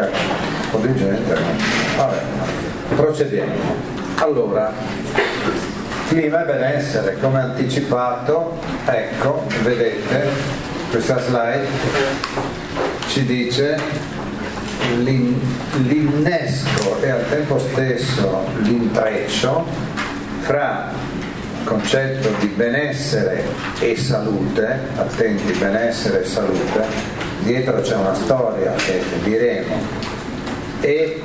manca un po' di gente, vabbè, procediamo. Allora, clima e benessere, come anticipato, ecco, vedete, questa slide ci dice l'innesco e al tempo stesso l'intreccio fra il concetto di benessere e salute, attenti, benessere e salute, dietro c'è una storia che diremo, e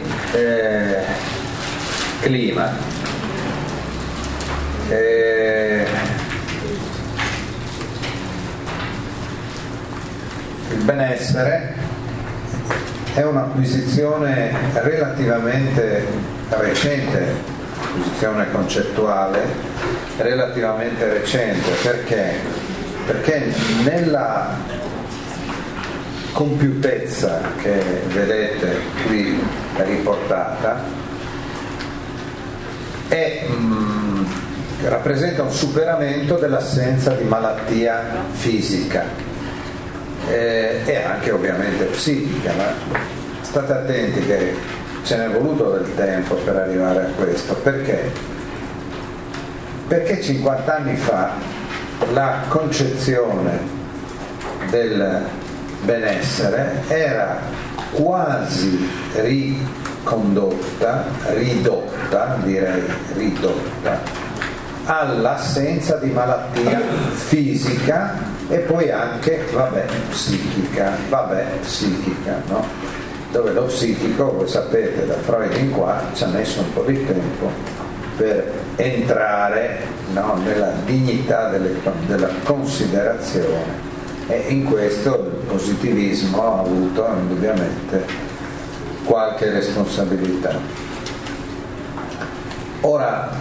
clima. Il benessere è un'acquisizione relativamente recente, acquisizione concettuale relativamente recente, perché nella compiutezza che vedete qui riportata rappresenta un superamento dell'assenza di malattia fisica e anche ovviamente psichica, ma state attenti che ce n'è voluto del tempo per arrivare a questo. Perché 50 anni fa la concezione del benessere era quasi ridotta all'assenza di malattia fisica e poi anche psichica, no? Dove lo psichico, voi sapete, da Freud in qua ci ha messo un po' di tempo per entrare, no, nella dignità della considerazione, e in questo il positivismo ha avuto indubbiamente qualche responsabilità. Ora,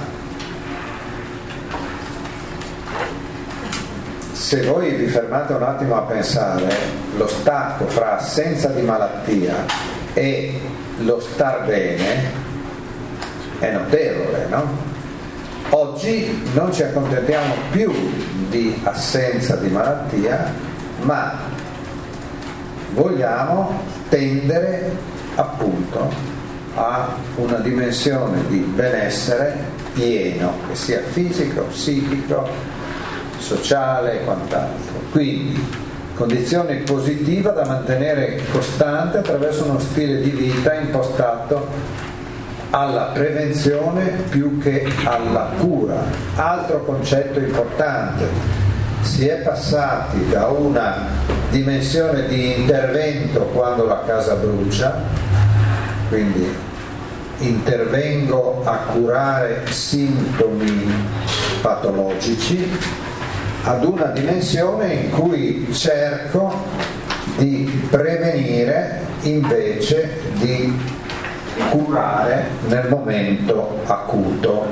se voi vi fermate un attimo a pensare, lo stacco fra assenza di malattia e lo star bene è notevole, no? Oggi non ci accontentiamo più di assenza di malattia, ma vogliamo tendere appunto a una dimensione di benessere pieno, che sia fisico, psichico, sociale e quant'altro. Quindi condizione positiva da mantenere costante attraverso uno stile di vita impostato alla prevenzione più che alla cura. Altro concetto importante: si è passati da una dimensione di intervento quando la casa brucia, quindi intervengo a curare sintomi patologici, ad una dimensione in cui cerco di prevenire invece di curare nel momento acuto.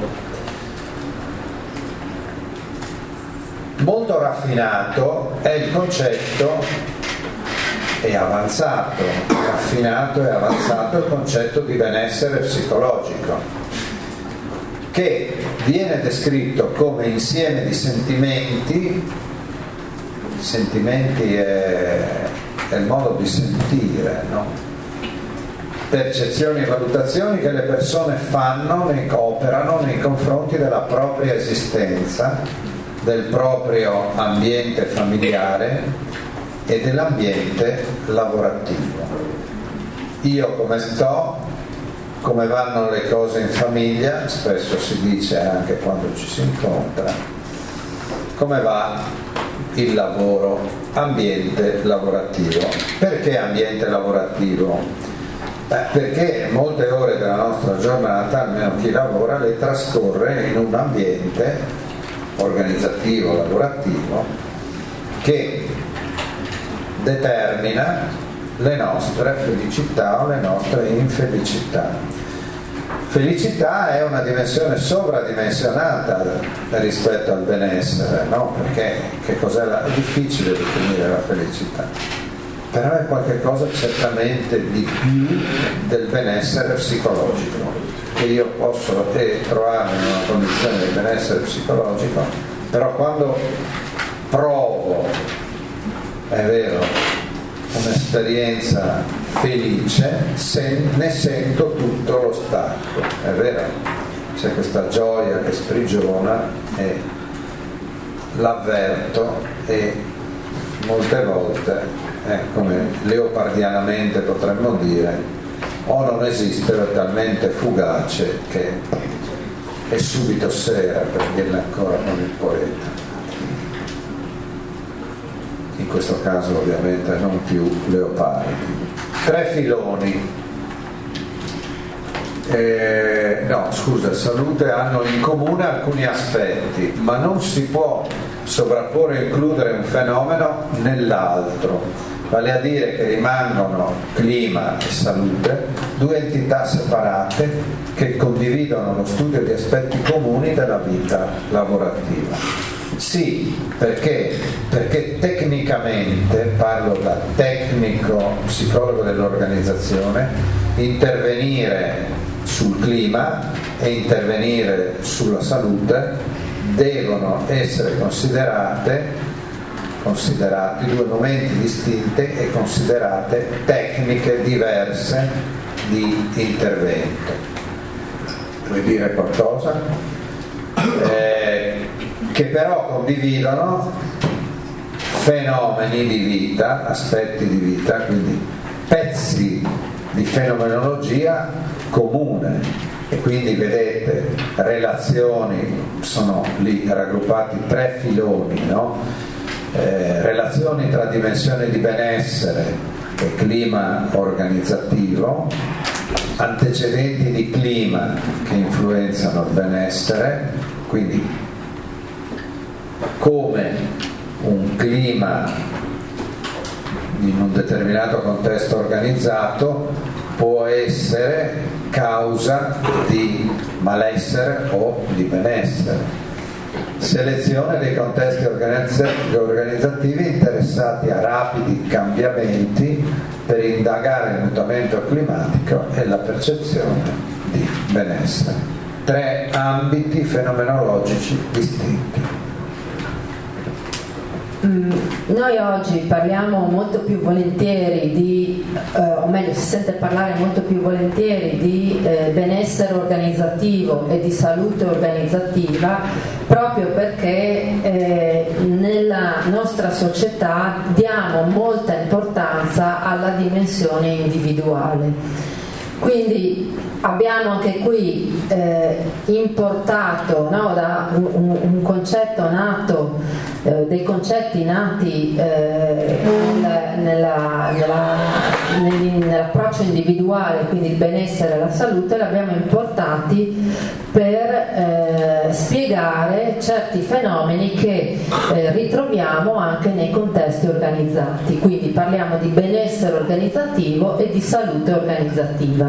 Molto raffinato è il concetto, è avanzato, raffinato e avanzato il concetto di benessere psicologico, che viene descritto come insieme di sentimenti è il modo di sentire, no? Percezioni e valutazioni che le persone operano nei confronti della propria esistenza, del proprio ambiente familiare e dell'ambiente lavorativo. Io come sto, come vanno le cose in famiglia, spesso si dice anche quando ci si incontra, come va il lavoro, ambiente lavorativo. Perché ambiente lavorativo? Perché molte ore della nostra giornata, almeno chi lavora, le trascorre in un ambiente organizzativo, lavorativo, che determina le nostre felicità o le nostre infelicità. Felicità è una dimensione sovradimensionata rispetto al benessere, no? Perché che cos'è è difficile definire la felicità, però è qualcosa certamente di più del benessere psicologico, che io posso trovarmi in una condizione di benessere psicologico, però quando provo, è vero, un'esperienza felice se ne sento tutto lo stacco. È vero, c'è questa gioia che sprigiona e l'avverto, e molte volte, come leopardianamente potremmo dire, o non esiste o è talmente fugace che è subito sera, per dirne ancora con il poeta. In questo caso ovviamente non più leopardi. 3 filoni. Salute hanno in comune alcuni aspetti, ma non si può sovrapporre e includere un fenomeno nell'altro, vale a dire che rimangono clima e salute 2 entità separate che condividono lo studio di aspetti comuni della vita lavorativa. Sì, perché tecnicamente, parlo da tecnico psicologo dell'organizzazione, intervenire sul clima e intervenire sulla salute devono essere considerati 2 momenti distinti e considerate tecniche diverse di intervento. Vuoi dire qualcosa? Che però condividono fenomeni di vita, aspetti di vita, quindi pezzi di fenomenologia comune, e quindi vedete relazioni, sono lì raggruppati 3 filoni, no? Relazioni tra dimensioni di benessere e clima organizzativo, antecedenti di clima che influenzano il benessere, quindi come un clima in un determinato contesto organizzato può essere causa di malessere o di benessere. Selezione dei contesti organizzativi interessati a rapidi cambiamenti per indagare il mutamento climatico e la percezione di benessere. 3 ambiti fenomenologici distinti. Noi oggi parliamo molto più volentieri o meglio si sente parlare molto più volentieri di benessere organizzativo e di salute organizzativa, proprio perché nella nostra società diamo molta importanza alla dimensione individuale. Quindi abbiamo anche qui importato, no, da un concetto nato, dei concetti nati nell'approccio individuale, quindi il benessere e la salute, li abbiamo importati per spiegare certi fenomeni che ritroviamo anche nei contesti organizzati. Quindi parliamo di benessere organizzativo e di salute organizzativa.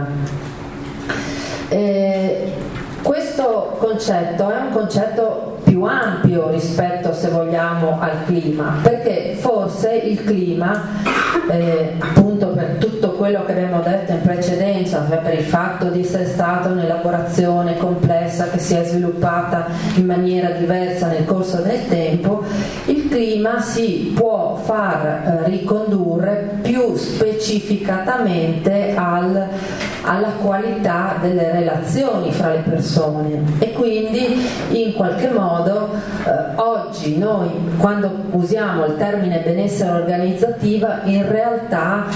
Questo concetto è un concetto più ampio rispetto, se vogliamo, al clima, perché forse il clima, appunto per tutto quello che abbiamo detto in precedenza, cioè per il fatto di essere stato un'elaborazione complessa che si è sviluppata in maniera diversa nel corso del tempo, il clima si può far ricondurre più specificatamente alla qualità delle relazioni fra le persone, e quindi in qualche modo oggi noi, quando usiamo il termine benessere organizzativa, in realtà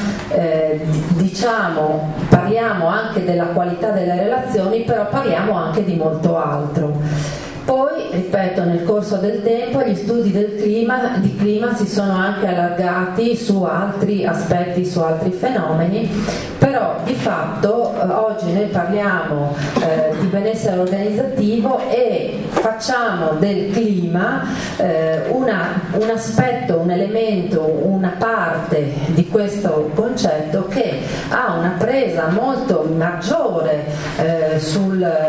parliamo anche della qualità delle relazioni, però parliamo anche di molto altro. Poi, ripeto, nel corso del tempo gli studi di clima si sono anche allargati su altri aspetti, su altri fenomeni, però di fatto oggi noi parliamo di benessere organizzativo e facciamo del clima un aspetto, un elemento, una parte di questo concetto che ha una presa molto maggiore su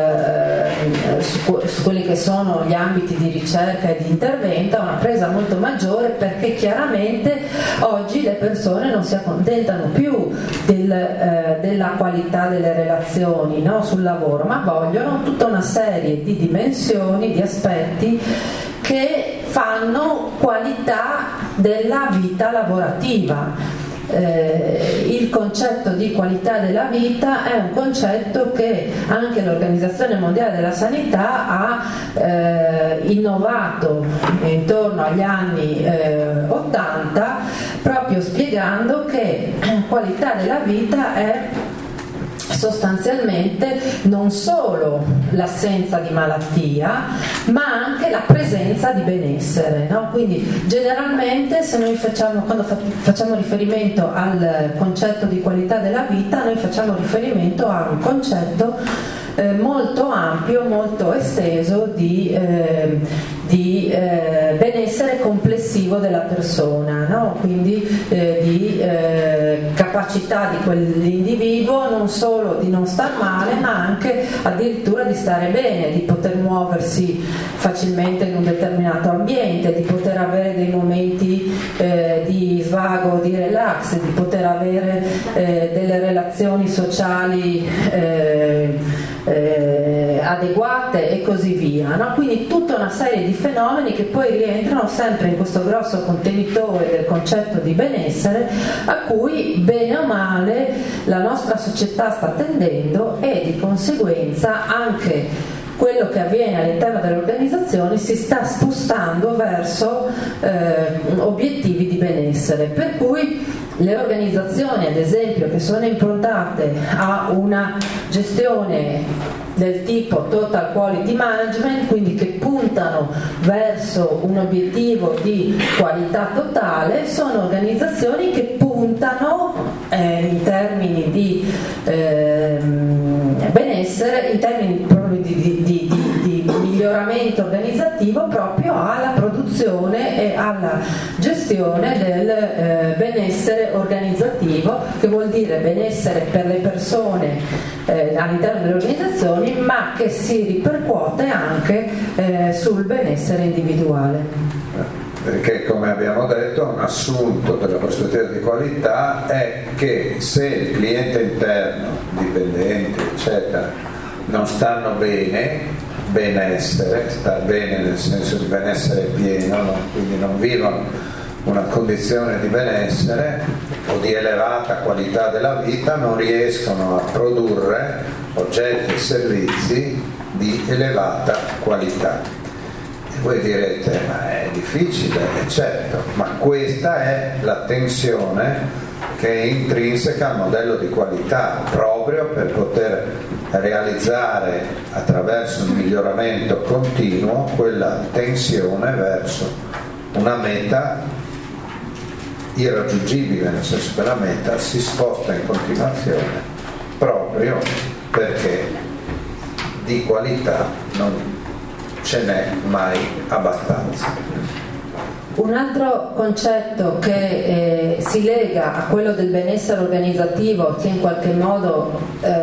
quelli che sono gli ambiti di ricerca e di intervento, ha una presa molto maggiore, perché chiaramente oggi le persone non si accontentano più della qualità delle relazioni, no, sul lavoro, ma vogliono tutta una serie di dimensioni, di aspetti che fanno qualità della vita lavorativa. il concetto di qualità della vita è un concetto che anche l'Organizzazione Mondiale della Sanità ha innovato intorno agli anni 80, proprio spiegando che qualità della vita è sostanzialmente non solo l'assenza di malattia, ma anche la presenza di benessere, no? Quindi generalmente se noi quando facciamo riferimento al concetto di qualità della vita, noi facciamo riferimento a un concetto molto ampio, molto esteso di benessere complessivo della persona, no? Quindi di capacità di quell'individuo non solo di non star male, ma anche addirittura di stare bene, di poter muoversi facilmente in un determinato ambiente, di poter avere dei momenti di svago, di relax, di poter avere delle relazioni sociali adeguate e così via, no? Quindi tutta una serie di fenomeni che poi rientrano sempre in questo grosso contenitore del concetto di benessere a cui bene o male la nostra società sta tendendo, e di conseguenza anche quello che avviene all'interno delle organizzazioni si sta spostando verso obiettivi di benessere, per cui le organizzazioni, ad esempio, che sono improntate a una gestione del tipo Total Quality Management, quindi che puntano verso un obiettivo di qualità totale, sono organizzazioni che puntano in termini di benessere, in termini proprio di miglioramento organizzativo, proprio alla produzione e alla gestione del benessere organizzativo, che vuol dire benessere per le persone all'interno delle organizzazioni, ma che si ripercuote anche sul benessere individuale. Perché, come abbiamo detto, un assunto della prospettiva di qualità è che se il cliente interno, dipendenti eccetera, non stanno bene, benessere, star bene nel senso di benessere pieno, no? Quindi non vivono una condizione di benessere o di elevata qualità della vita, non riescono a produrre oggetti e servizi di elevata qualità. E voi direte, ma è difficile, è certo, ma questa è la tensione che è intrinseca al modello di qualità, proprio per poter realizzare attraverso un miglioramento continuo quella tensione verso una meta irraggiungibile, nel senso che la meta si sposta in continuazione proprio perché di qualità non ce n'è mai abbastanza. Un altro concetto che si lega a quello del benessere organizzativo, che in qualche modo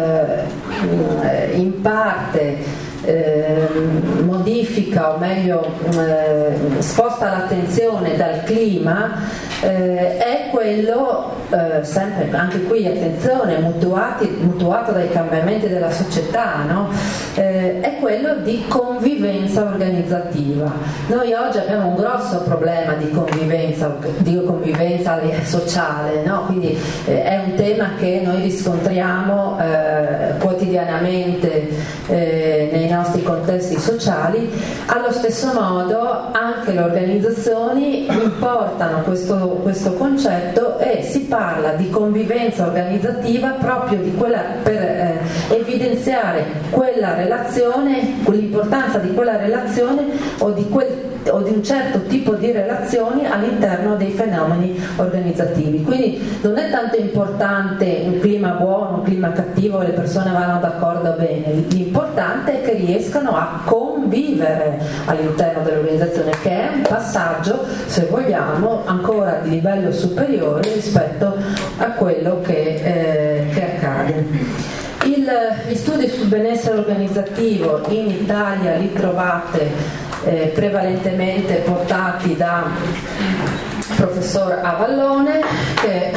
in parte modifica, o meglio sposta l'attenzione dal clima, è quello, sempre anche qui attenzione, mutuato dai cambiamenti della società, no? È quello di convivenza organizzativa. Noi oggi abbiamo un grosso problema di convivenza sociale, no? Quindi è un tema che noi riscontriamo quotidianamente nei nostri contesti sociali. Allo stesso modo anche le organizzazioni importano questo concetto e si parla di convivenza organizzativa proprio di quella, per evidenziare quella relazione, l'importanza di quella relazione o di un certo tipo di relazioni all'interno dei fenomeni organizzativi. Quindi non è tanto importante un clima buono, un clima cattivo, le persone vanno d'accordo bene, l'importante è che riescano a convivere all'interno dell'organizzazione, che è un passaggio, se vogliamo, ancora di livello superiore rispetto a quello che accade. Gli studi sul benessere organizzativo in Italia li trovate prevalentemente portati da professor Avallone, che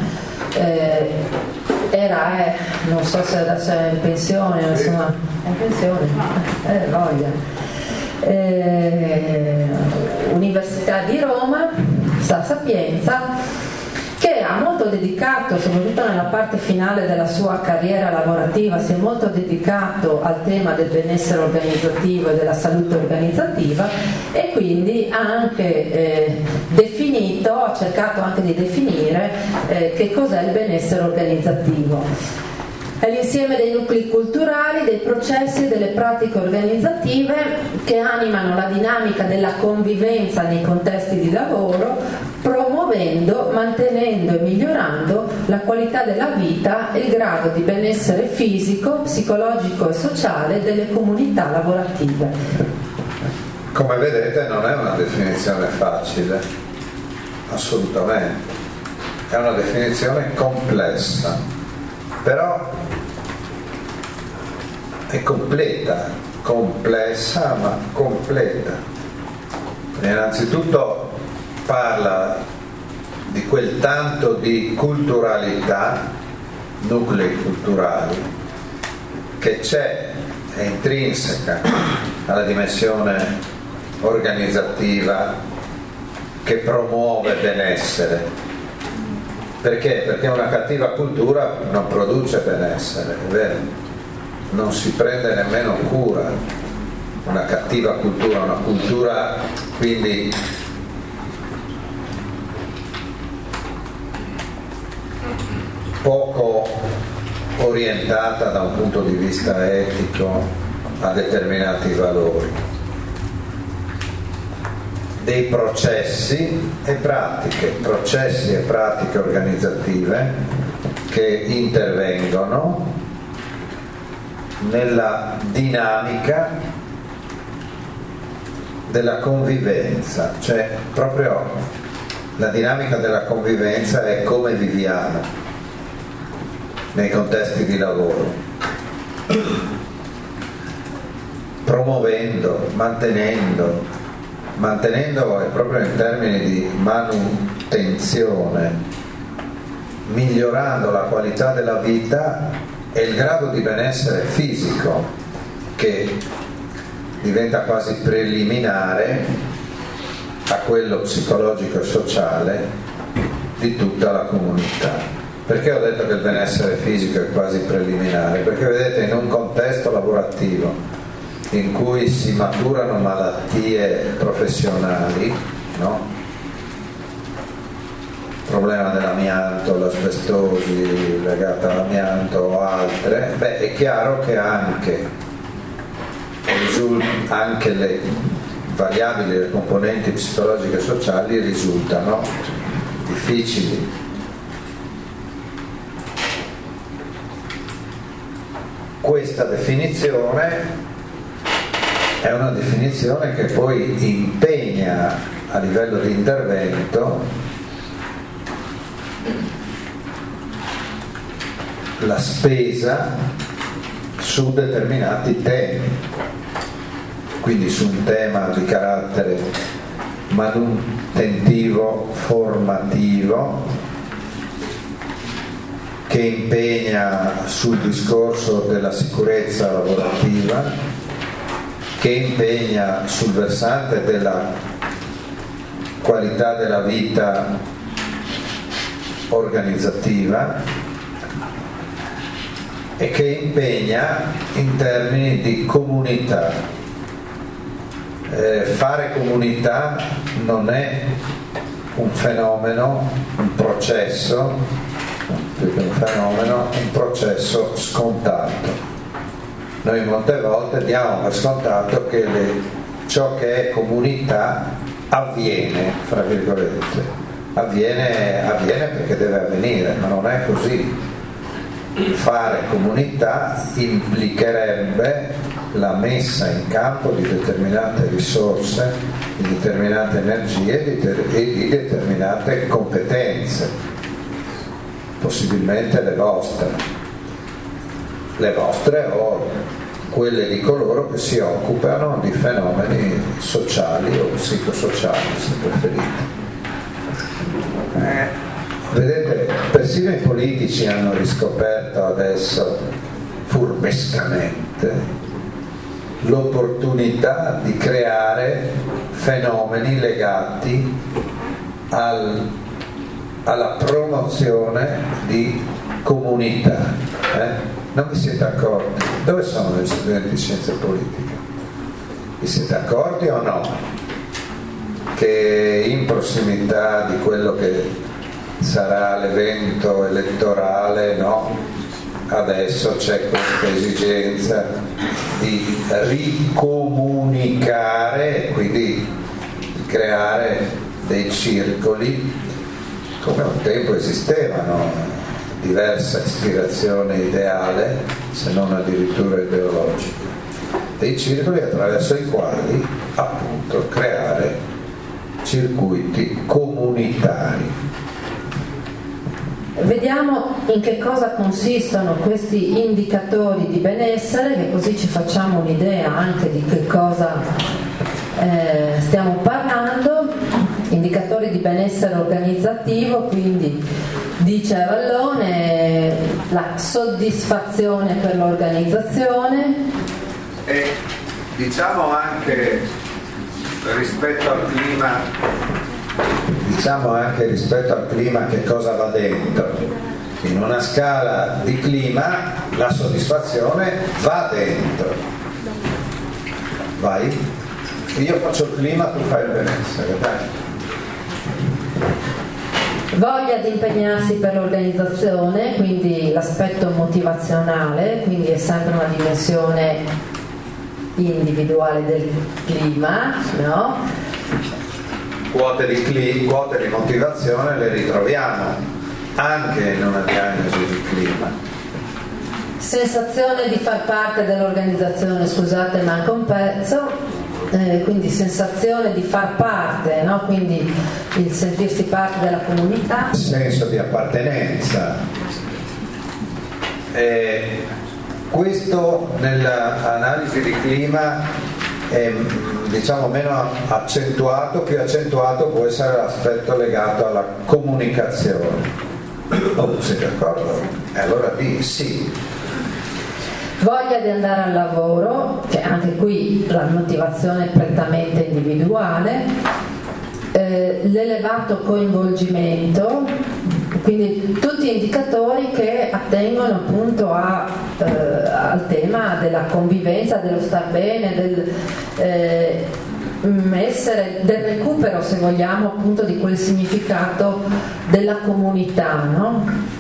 non so se adesso è in pensione, insomma, è in pensione, voglia. Università di Roma, La Sapienza, che ha molto dedicato, soprattutto nella parte finale della sua carriera lavorativa, si è molto dedicato al tema del benessere organizzativo e della salute organizzativa, e quindi ha anche ha cercato anche di definire che cos'è il benessere organizzativo. È l'insieme dei nuclei culturali, dei processi e delle pratiche organizzative che animano la dinamica della convivenza nei contesti di lavoro, promuovendo, mantenendo e migliorando la qualità della vita e il grado di benessere fisico, psicologico e sociale delle comunità lavorative. Come vedete non è una definizione facile, assolutamente, è una definizione complessa, però è complessa ma completa. Innanzitutto parla di quel tanto di culturalità, nuclei culturali, che c'è, è intrinseca alla dimensione organizzativa che promuove benessere. Perché? Perché una cattiva cultura non produce benessere, è vero? Non si prende nemmeno cura. Una cattiva cultura, una cultura quindi poco orientata da un punto di vista etico a determinati valori, dei processi e pratiche organizzative che intervengono nella dinamica della convivenza, cioè proprio la dinamica della convivenza è come viviamo nei contesti di lavoro, promuovendo, mantenendo è proprio in termini di manutenzione, migliorando la qualità della vita e il grado di benessere fisico, che diventa quasi preliminare a quello psicologico e sociale di tutta la comunità. Perché ho detto che il benessere fisico è quasi preliminare? Perché vedete, in un contesto lavorativo in cui si maturano malattie professionali, no? Il problema dell'amianto, l'asbestosi legata all'amianto o altre, è chiaro che anche le variabili, le componenti psicologiche e sociali risultano difficili. Questa definizione è una definizione che poi impegna a livello di intervento la spesa su determinati temi, quindi su un tema di carattere manutentivo, formativo, che impegna sul discorso della sicurezza lavorativa, che impegna sul versante della qualità della vita organizzativa e che impegna in termini di comunità. Fare comunità non è un fenomeno, un processo, più che un fenomeno, un processo scontato. Noi molte volte diamo per scontato che ciò che è comunità avviene, fra virgolette. Avviene perché deve avvenire, ma non è così. Fare comunità implicherebbe la messa in campo di determinate risorse, di determinate energie e di determinate competenze, possibilmente le vostre o quelle di coloro che si occupano di fenomeni sociali o psicosociali, se preferite. Vedete, persino i politici hanno riscoperto adesso furbescamente l'opportunità di creare fenomeni legati alla promozione di comunità. Non vi siete accorti? Dove sono gli studenti di scienze politiche? Vi siete accorti o no? Che in prossimità di quello che sarà l'evento elettorale, no? Adesso c'è questa esigenza di ricomunicare e quindi di creare dei circoli, come un tempo esistevano diversa ispirazione ideale, se non addirittura ideologica, dei circoli attraverso i quali appunto creare circuiti comunitari. Vediamo in che cosa consistono questi indicatori di benessere, che così ci facciamo un'idea anche di che cosa stiamo parlando. Indicatori di benessere organizzativo, quindi dice Avallone la soddisfazione per l'organizzazione, e diciamo anche rispetto al clima che cosa va dentro. In una scala di clima la soddisfazione va dentro. Vai? Io faccio il clima, tu fai il benessere, dai. Voglia di impegnarsi per l'organizzazione, quindi l'aspetto motivazionale, quindi è sempre una dimensione individuale del clima, no? Quote di motivazione le ritroviamo anche in una diagnosi di clima. Sensazione di far parte dell'organizzazione, scusate, manca un pezzo. Quindi sensazione di far parte, no? Quindi il sentirsi parte della comunità, senso di appartenenza. Questo nell'analisi di clima è diciamo meno accentuato, più accentuato può essere l'aspetto legato alla comunicazione. Siete d'accordo? E allora sì. Voglia di andare al lavoro, che anche qui la motivazione è prettamente individuale, l'elevato coinvolgimento, quindi tutti indicatori che attengono appunto al tema della convivenza, dello star bene, del recupero, se vogliamo, appunto di quel significato della comunità, no?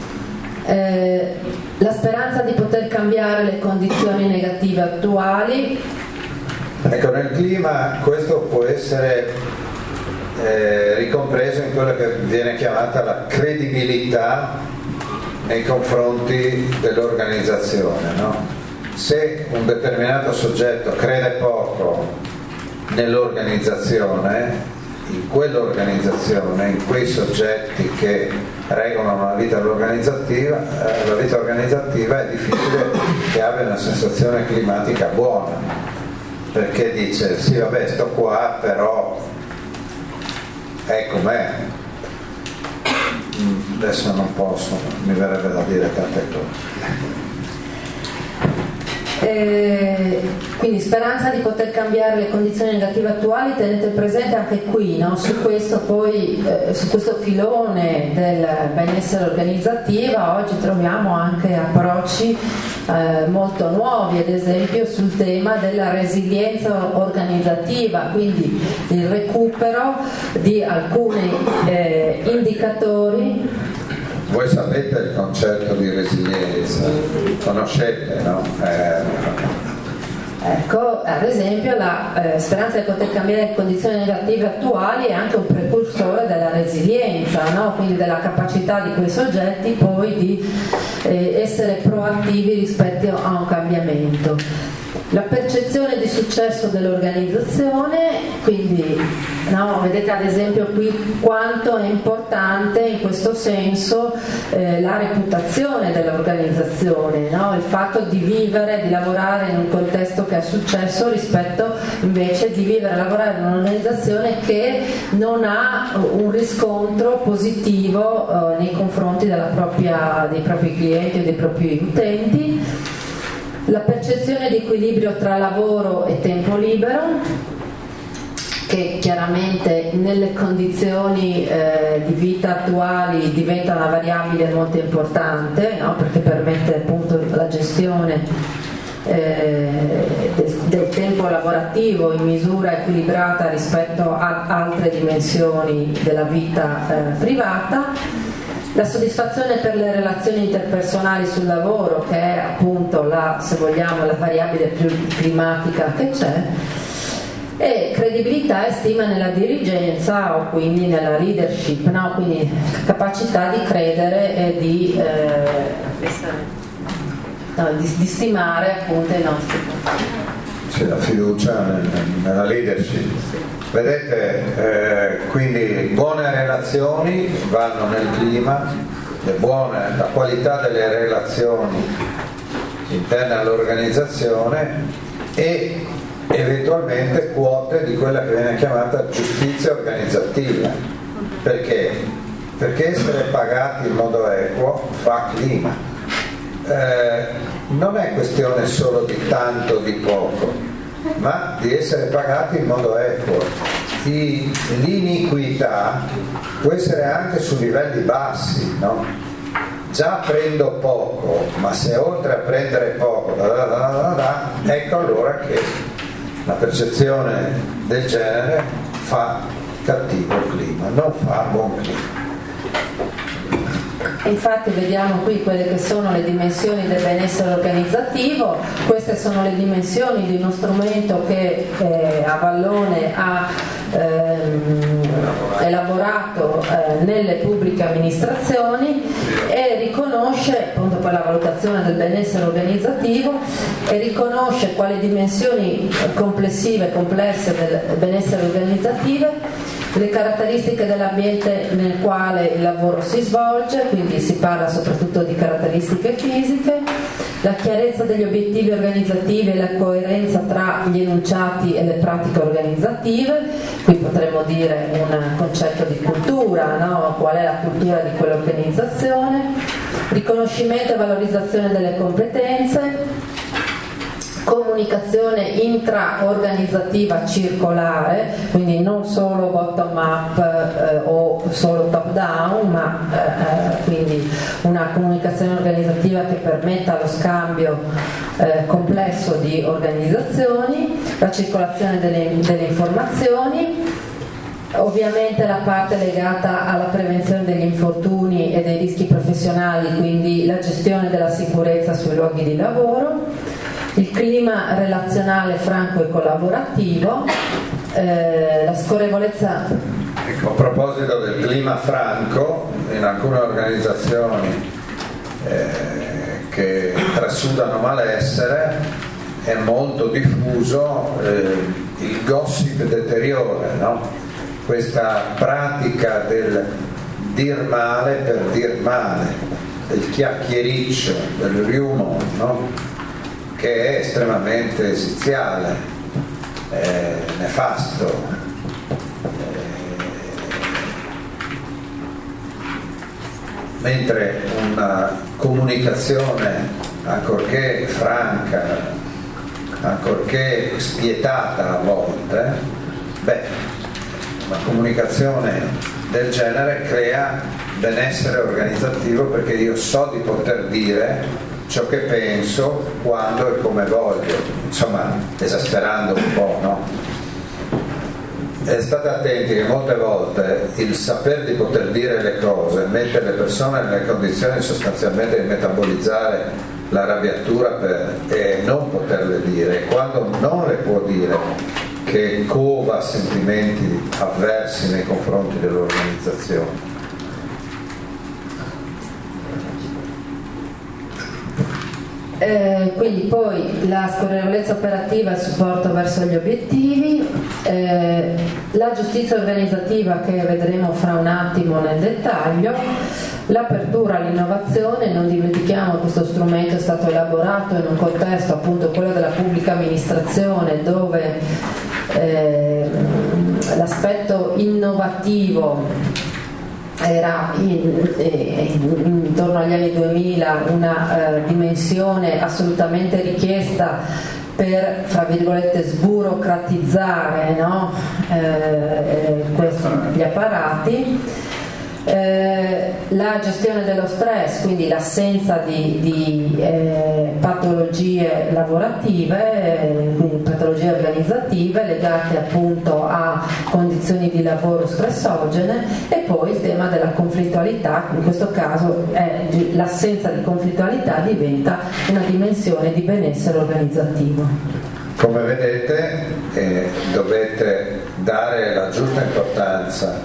La speranza di poter cambiare le condizioni negative attuali. Ecco, nel clima questo può essere ricompreso in quella che viene chiamata la credibilità nei confronti dell'organizzazione, no? Se un determinato soggetto crede poco nell'organizzazione, in quell'organizzazione, in quei soggetti che regolano la vita organizzativa è difficile che abbia una sensazione climatica buona, perché dice sì vabbè sto qua però è com'è, adesso non posso, mi verrebbe da dire tante cose. Quindi speranza di poter cambiare le condizioni negative attuali, tenete presente anche qui, no? Su questo poi, su questo filone del benessere organizzativa oggi troviamo anche approcci molto nuovi, ad esempio sul tema della resilienza organizzativa, quindi il recupero di alcuni indicatori. Voi sapete il concetto di resilienza, conoscete, no? Ecco, ad esempio la speranza di poter cambiare le condizioni negative attuali è anche un precursore della resilienza, no? Quindi della capacità di quei soggetti poi di essere proattivi rispetto a un cambiamento. La percezione di successo dell'organizzazione, quindi no, vedete ad esempio qui quanto è importante in questo senso la reputazione dell'organizzazione, no? Il fatto di vivere, di lavorare in un contesto che ha successo rispetto invece di vivere e lavorare in un'organizzazione che non ha un riscontro positivo nei confronti dei propri clienti o dei propri utenti. La percezione di equilibrio tra lavoro e tempo libero, che chiaramente nelle condizioni di vita attuali diventa una variabile molto importante, no? Perché permette appunto la gestione del tempo lavorativo in misura equilibrata rispetto a altre dimensioni della vita privata. La soddisfazione per le relazioni interpersonali sul lavoro, che è appunto se vogliamo, la variabile più climatica che c'è, e credibilità e stima nella dirigenza o quindi nella leadership, no? Quindi capacità di credere e di stimare appunto i nostri. C'è la fiducia nella leadership. Vedete, quindi buone relazioni vanno nel clima, la qualità delle relazioni interne all'organizzazione e eventualmente quote di quella che viene chiamata giustizia organizzativa. Perché? Perché essere pagati in modo equo fa clima. Non è questione solo di tanto o di poco, ma di essere pagati in modo equo. L'iniquità può essere anche su livelli bassi, no? Già prendo poco, ma se oltre a prendere poco ecco allora che la percezione del genere fa cattivo clima, non fa buon clima. Infatti vediamo qui quelle che sono le dimensioni del benessere organizzativo. Queste sono le dimensioni di uno strumento che Avallone ha elaborato nelle pubbliche amministrazioni e riconosce appunto per la valutazione del benessere organizzativo e riconosce quali dimensioni complesse del benessere organizzativo, le caratteristiche dell'ambiente nel quale il lavoro si svolge, quindi si parla soprattutto di caratteristiche fisiche, la chiarezza degli obiettivi organizzativi e la coerenza tra gli enunciati e le pratiche organizzative. Qui potremmo dire un concetto di cultura, no? Qual è la cultura di quell'organizzazione, riconoscimento e valorizzazione delle competenze, comunicazione intraorganizzativa circolare, quindi non solo bottom up o solo top down, ma quindi una comunicazione organizzativa che permetta lo scambio complesso di organizzazioni, la circolazione delle informazioni, ovviamente la parte legata alla prevenzione degli infortuni e dei rischi professionali, quindi la gestione della sicurezza sui luoghi di lavoro, il clima relazionale franco e collaborativo, la scorrevolezza. Ecco, a proposito del clima franco, in alcune organizzazioni che trasudano malessere è molto diffuso il gossip deteriore, no? Questa pratica del dir male per dir male, del chiacchiericcio, del riumo, no? Che è estremamente esiziale, nefasto, mentre una comunicazione, ancorché franca, ancorché spietata a volte, una comunicazione del genere crea benessere organizzativo, perché io so di poter dire ciò che penso, quando e come voglio, insomma, esasperando un po', no? E state attenti che molte volte il saper di poter dire le cose mette le persone nelle condizioni sostanzialmente di metabolizzare l'arrabbiatura e non poterle dire, e quando non le può dire, che cova sentimenti avversi nei confronti dell'organizzazione. Quindi poi la scorrevolezza operativa e il supporto verso gli obiettivi, la giustizia organizzativa che vedremo fra un attimo nel dettaglio, l'apertura all'innovazione. Non dimentichiamo che questo strumento è stato elaborato in un contesto, appunto quello della pubblica amministrazione, dove l'aspetto innovativo era intorno agli anni 2000 una dimensione assolutamente richiesta per, fra virgolette, sburocratizzare, no? Gli apparati. La gestione dello stress, quindi l'assenza di patologie lavorative, quindi patologie organizzative legate appunto a condizioni di lavoro stressogene, e poi il tema della conflittualità. In questo caso l'assenza di conflittualità diventa una dimensione di benessere organizzativo. Come vedete, dovete dare la giusta importanza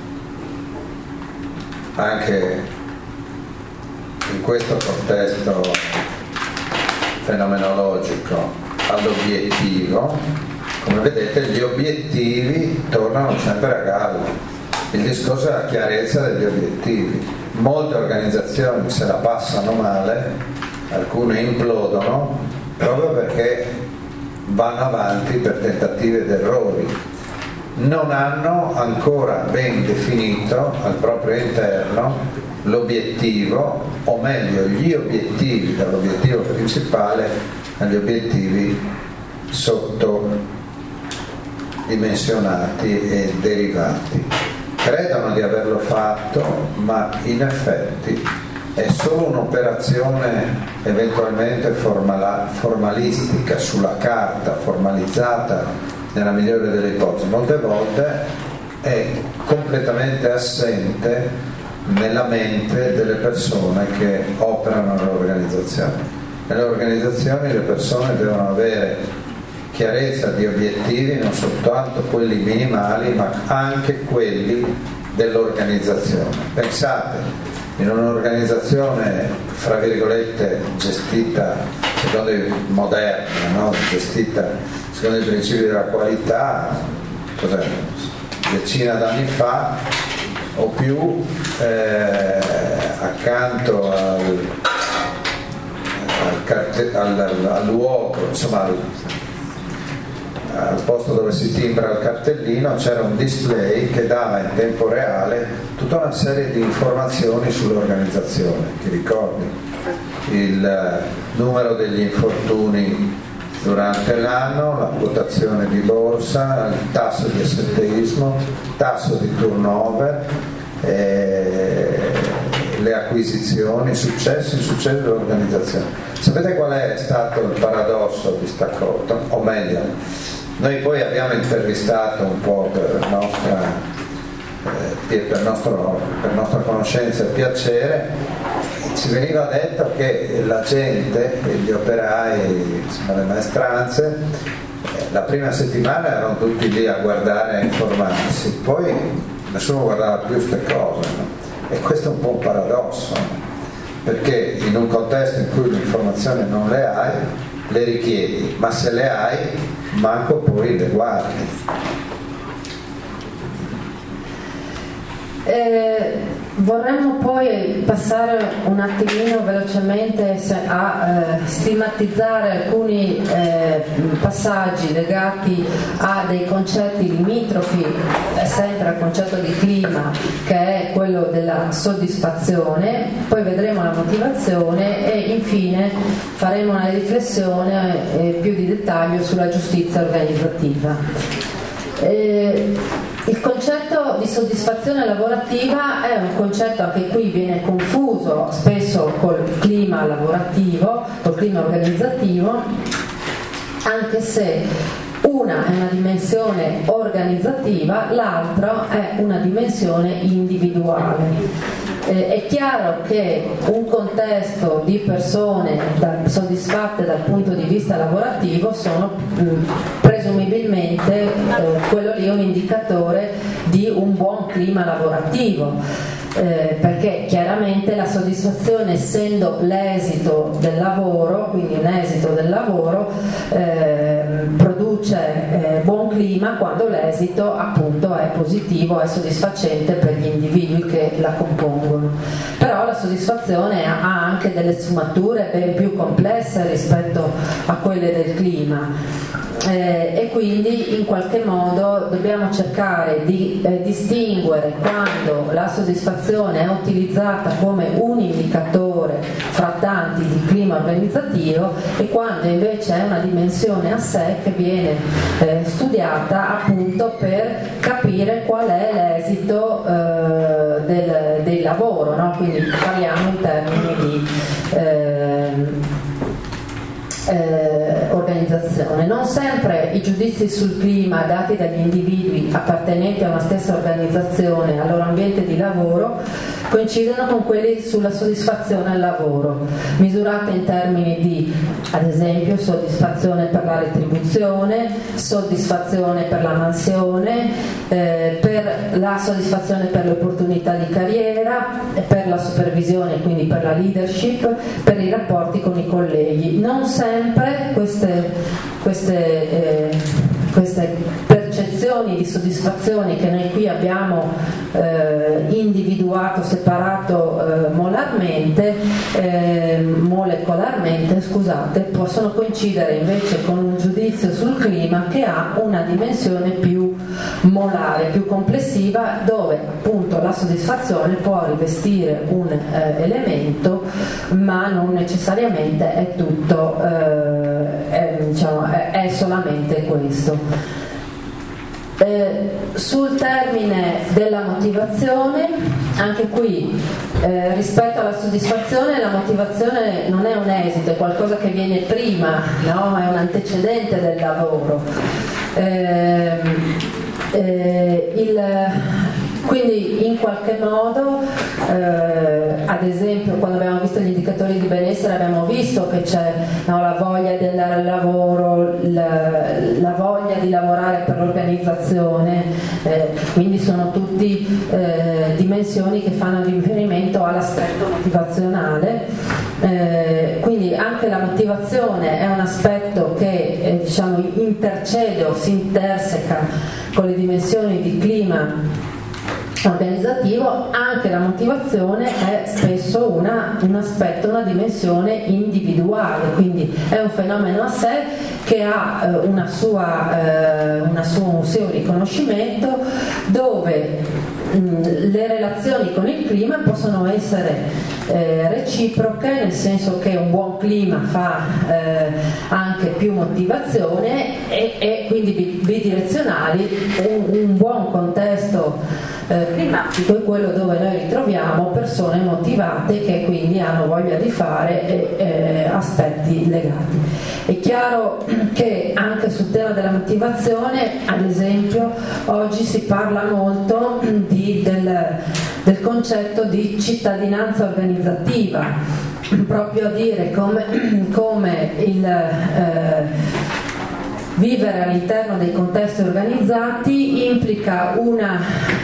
anche in questo contesto fenomenologico all'obiettivo. Come vedete, gli obiettivi tornano sempre a galla. Il discorso è la chiarezza degli obiettivi. Molte organizzazioni se la passano male, alcune implodono proprio perché vanno avanti per tentativi ed errori. Non hanno ancora ben definito al proprio interno l'obiettivo, o meglio gli obiettivi, dall'obiettivo principale agli obiettivi sottodimensionati e derivati. Credono di averlo fatto, ma in effetti è solo un'operazione eventualmente formalistica, sulla carta, formalizzata nella migliore delle ipotesi. Molte volte è completamente assente nella mente delle persone che operano nell'organizzazione. Nelle organizzazioni le persone devono avere chiarezza di obiettivi, non soltanto quelli minimali, ma anche quelli dell'organizzazione. Pensate, in un'organizzazione fra virgolette gestita secondo i moderni, no? Gestita secondo i principi della qualità, decina d'anni fa o più, accanto al luogo, insomma al posto dove si timbra il cartellino, c'era un display che dava in tempo reale tutta una serie di informazioni sull'organizzazione. Ti ricordi? Il numero degli infortuni durante l'anno, la quotazione di borsa, il tasso di assenteismo, il tasso di turnover, le acquisizioni, successi e insuccessi dell'organizzazione. Sapete qual è stato il paradosso di sta cosa? O meglio, noi poi abbiamo intervistato un po' per nostra conoscenza e piacere. Ci veniva detto che la gente, gli operai, insomma, le maestranze, la prima settimana erano tutti lì a guardare e a informarsi, poi nessuno guardava più queste cose, no? E questo è un po' un paradosso, perché in un contesto in cui le informazioni non le hai, le richiedi, ma se le hai, manco poi le guardi. Vorremmo poi passare un attimino velocemente a stigmatizzare alcuni passaggi legati a dei concetti limitrofi, sempre al concetto di clima, che è quello della soddisfazione, poi vedremo la motivazione e infine faremo una riflessione più di dettaglio sulla giustizia organizzativa. Il concetto di soddisfazione lavorativa è un concetto, anche qui viene confuso spesso col clima lavorativo, col clima organizzativo, anche se una è una dimensione organizzativa, l'altra è una dimensione individuale. È chiaro che un contesto di persone soddisfatte dal punto di vista lavorativo sono presumibilmente quello lì è un indicatore di un buon clima lavorativo, perché chiaramente la soddisfazione, essendo l'esito del lavoro, quindi un esito del lavoro, produce buon clima quando l'esito appunto è positivo, è soddisfacente per gli individui che la compongono. però la soddisfazione ha anche delle sfumature ben più complesse rispetto a quelle del clima. E quindi in qualche modo dobbiamo cercare di distinguere quando la soddisfazione è utilizzata come un indicatore fra tanti di clima organizzativo e quando invece è una dimensione a sé che viene studiata appunto per capire qual è l'esito del lavoro, no? Quindi parliamo in termini di organizzazione. Non sempre i giudizi sul clima dati dagli individui appartenenti a una stessa organizzazione e al loro ambiente di lavoro coincidono con quelli sulla soddisfazione al lavoro, misurata in termini di, ad esempio, soddisfazione per la retribuzione, soddisfazione per la mansione, per la soddisfazione per le opportunità di carriera, per la supervisione, quindi per la leadership, per i rapporti con i colleghi. Non sempre queste percezioni di soddisfazione che noi qui abbiamo individuato, separato molecolarmente, possono coincidere invece con un giudizio sul clima che ha una dimensione più molare, più complessiva, dove appunto la soddisfazione può rivestire un elemento, ma non necessariamente è tutto, è solamente questo. Sul termine della motivazione, anche qui rispetto alla soddisfazione, la motivazione non è un esito, è qualcosa che viene prima, no? È un antecedente del lavoro. Quindi in qualche modo, ad esempio, quando abbiamo visto gli indicatori di benessere abbiamo visto che c'è la voglia di andare al lavoro, la voglia di lavorare per l'organizzazione, quindi sono tutti dimensioni che fanno riferimento all'aspetto motivazionale. Quindi anche la motivazione è un aspetto che intercede o si interseca con le dimensioni di clima organizzativo. Anche la motivazione è spesso un aspetto, una dimensione individuale, quindi è un fenomeno a sé che ha un suo riconoscimento, dove le relazioni con il clima possono essere reciproche, nel senso che un buon clima fa anche più motivazione e quindi bidirezionali. Un buon contesto climatico è quello dove noi ritroviamo persone motivate che quindi hanno voglia di fare aspetti legati. È chiaro che anche sul tema della motivazione, ad esempio, oggi si parla molto del concetto di cittadinanza organizzativa, proprio a dire come il vivere all'interno dei contesti organizzati implica una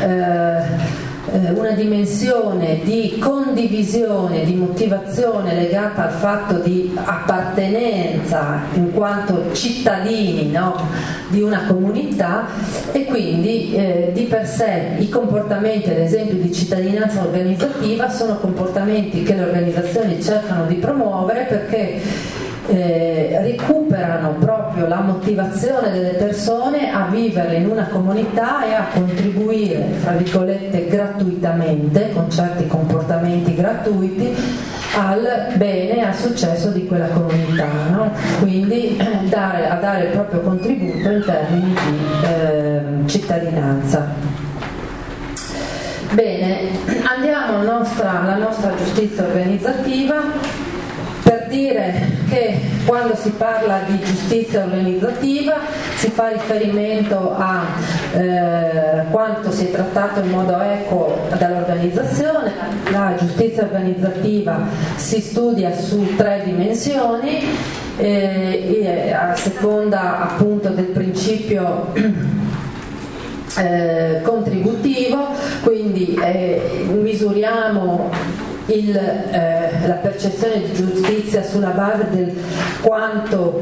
dimensione di condivisione, di motivazione legata al fatto di appartenenza in quanto cittadini, no, di una comunità, e quindi di per sé i comportamenti, ad esempio, di cittadinanza organizzativa sono comportamenti che le organizzazioni cercano di promuovere perché recuperano proprio la motivazione delle persone a vivere in una comunità e a contribuire, fra virgolette, gratuitamente, con certi comportamenti gratuiti, al bene e al successo di quella comunità, no? Quindi a dare il proprio contributo in termini di cittadinanza. Bene, andiamo alla nostra giustizia organizzativa, per dire che quando si parla di giustizia organizzativa si fa riferimento a quanto si è trattato in modo equo dall'organizzazione. La giustizia organizzativa si studia su 3 dimensioni, a seconda appunto del principio contributivo, quindi misuriamo la percezione di giustizia sulla base del quanto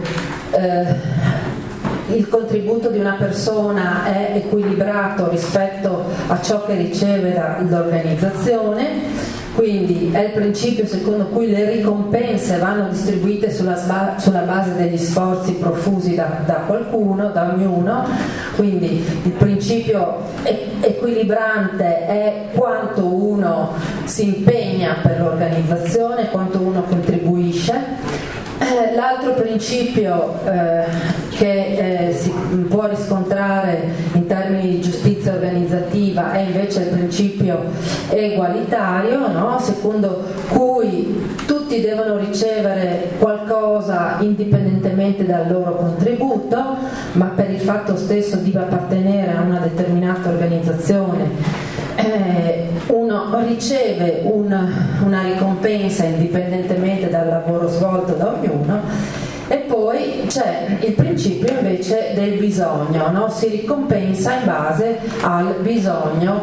il contributo di una persona è equilibrato rispetto a ciò che riceve dall'organizzazione. quindi è il principio secondo cui le ricompense vanno distribuite sulla base degli sforzi profusi da qualcuno, da ognuno, quindi il principio equilibrante è quanto uno si impegna per l'organizzazione, quanto uno contribuisce. L'altro principio che si può riscontrare in termini di giustizia organizzativa è invece il principio egualitario, no? Secondo cui tutti devono ricevere qualcosa indipendentemente dal loro contributo, ma per il fatto stesso di appartenere a una determinata organizzazione uno riceve una ricompensa indipendentemente dal lavoro svolto da ognuno. E poi c'è il principio invece del bisogno, no? Si ricompensa in base al bisogno,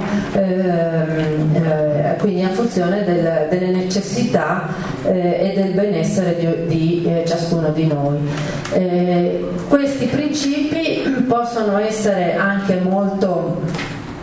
quindi in funzione delle necessità e del benessere di ciascuno di noi. Questi principi possono essere anche molto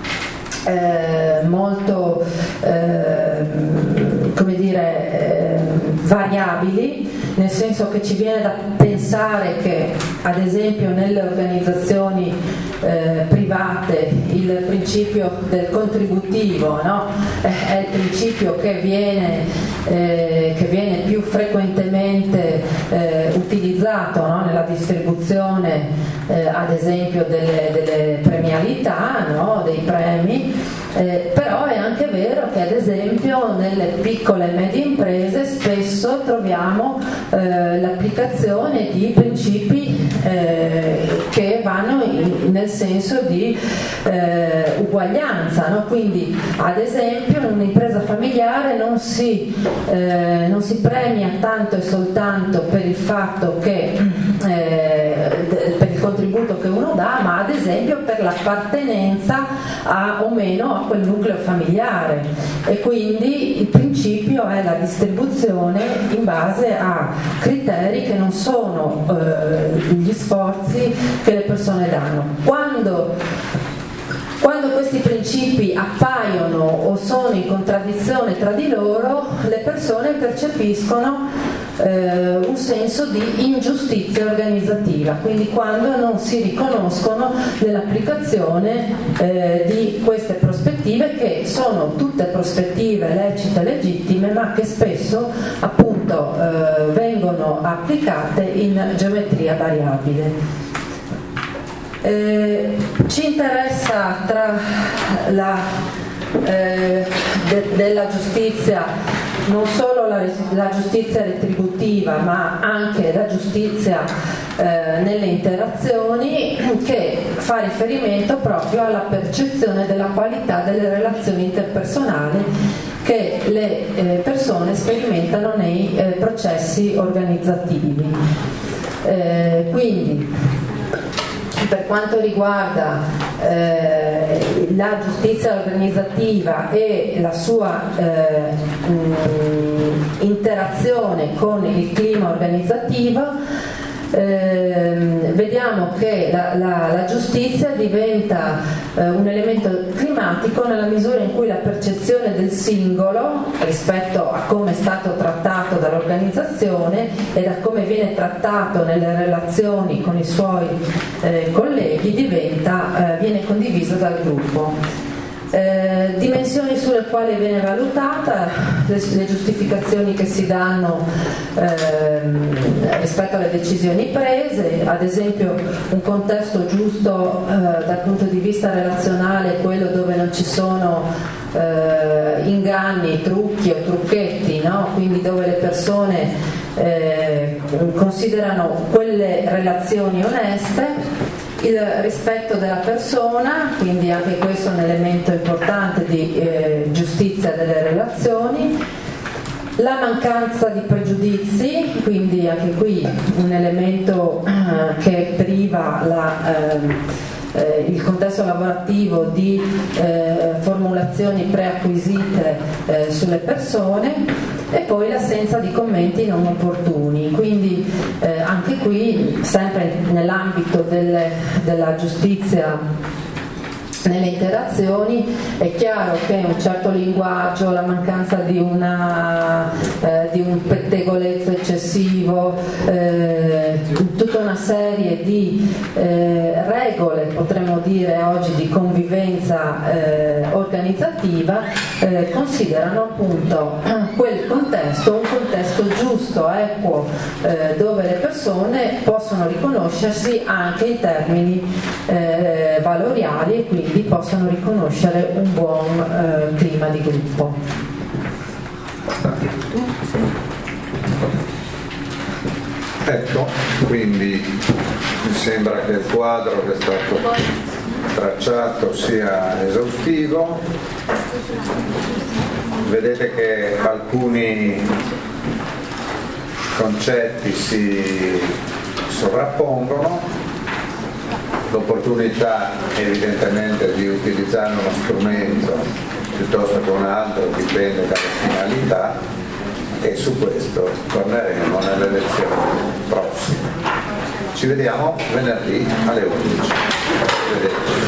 come dire, variabili, nel senso che ci viene da pensare che ad esempio nelle organizzazioni private il principio del contributivo, no? È il principio che viene più frequentemente utilizzato, no? Nella distribuzione ad esempio delle premialità, no? Dei premi. Però è anche vero che ad esempio nelle piccole e medie imprese spesso troviamo l'applicazione di principi che vanno nel senso di uguaglianza, no? Quindi ad esempio in un'impresa familiare non si premia tanto e soltanto per il fatto che per il contributo che uno dà, ma ad esempio per l'appartenenza o meno a quel nucleo familiare, e quindi il principio è la distribuzione in base a criteri che non sono gli sforzi che le persone danno. Quando questi principi appaiono o sono in contraddizione tra di loro, le persone percepiscono un senso di ingiustizia organizzativa, quindi quando non si riconoscono nell'applicazione di queste prospettive, che sono tutte prospettive lecite e legittime, ma che spesso appunto vengono applicate in geometria variabile. Ci interessa tra della giustizia non solo la giustizia retributiva, ma anche la giustizia nelle interazioni, che fa riferimento proprio alla percezione della qualità delle relazioni interpersonali che le persone sperimentano nei processi organizzativi. Quindi per quanto riguarda la giustizia organizzativa e la sua interazione con il clima organizzativo, vediamo che la giustizia diventa un elemento climatico nella misura in cui la percezione del singolo rispetto a come è stato trattato dall'organizzazione e da come viene trattato nelle relazioni con i suoi colleghi viene condivisa dal gruppo. Dimensioni sulle quali viene valutata le giustificazioni che si danno rispetto alle decisioni prese, ad esempio un contesto giusto dal punto di vista relazionale è quello dove non ci sono inganni, trucchi o trucchetti, no? Quindi dove le persone considerano quelle relazioni oneste. Il rispetto della persona, quindi anche questo è un elemento importante di giustizia delle relazioni. La mancanza di pregiudizi, quindi anche qui un elemento che priva il contesto lavorativo di formulazioni preacquisite sulle persone, e poi l'assenza di commenti non opportuni. Quindi anche qui, sempre nell'ambito della giustizia nelle interazioni. È chiaro che un certo linguaggio, la mancanza di un pettegolezzo eccessivo, tutta una serie di regole, potremmo dire oggi, di convivenza organizzativa, considerano appunto quel contesto un contesto giusto, equo, dove le persone possono riconoscersi anche in termini valoriali e quindi possono riconoscere un buon clima di gruppo. Ecco, quindi mi sembra che il quadro che è stato tracciato sia esaustivo. Vedete che alcuni concetti si sovrappongono. L'opportunità evidentemente di utilizzare uno strumento piuttosto che un altro dipende dalle finalità, e su questo torneremo nelle lezioni prossime. Ci vediamo venerdì alle 11. Vedete.